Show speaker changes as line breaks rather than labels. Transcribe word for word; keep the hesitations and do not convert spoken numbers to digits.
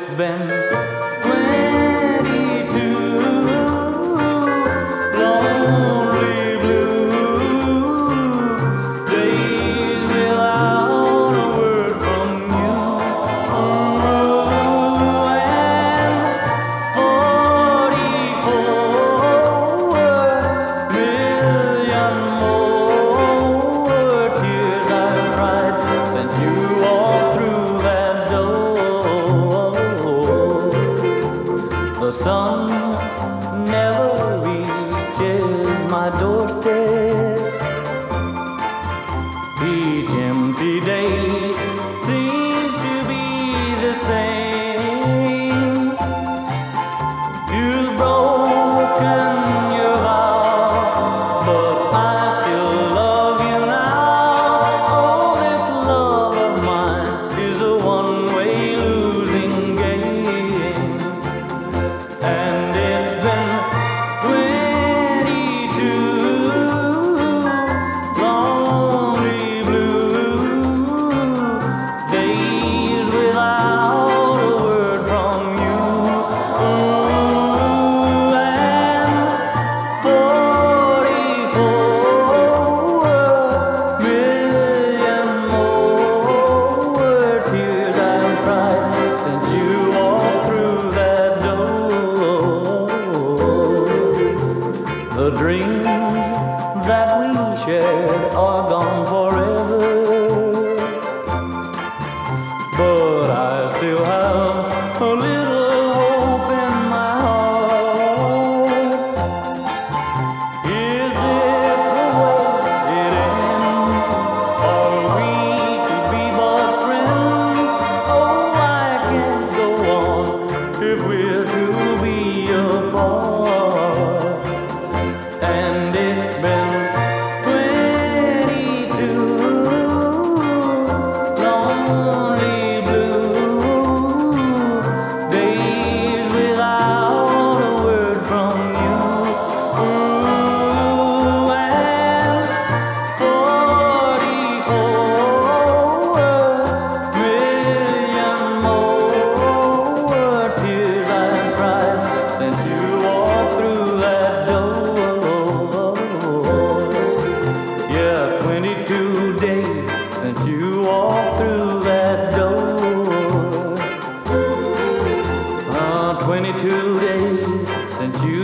been twenty-two lonely blue days without a word from you. Oh, and forty-four million more tears I've cried since you walked through that door. The sun never reaches my doorstep. Each empty day seems to be the same. You've broken your vow, but I still love you now. Oh, this love of mine is a one-way losing game. And it's been twenty-two lonely blue days without a word from you. Ooh, and forty-four million more tears I've cried since you walked through that door. The dreams that we shared are gone forever, but I still have a little hope in my heart. Is this the way it ends? Are we to be but friends? Oh, I can't go on if we're to be apart. And it's been twenty-two lonely blue days without a word from you. Ooh, and forty-four million more tears I've cried since you walked through that door. Yeah, twenty-two days since you walked through that door. Uh, twenty-two days since you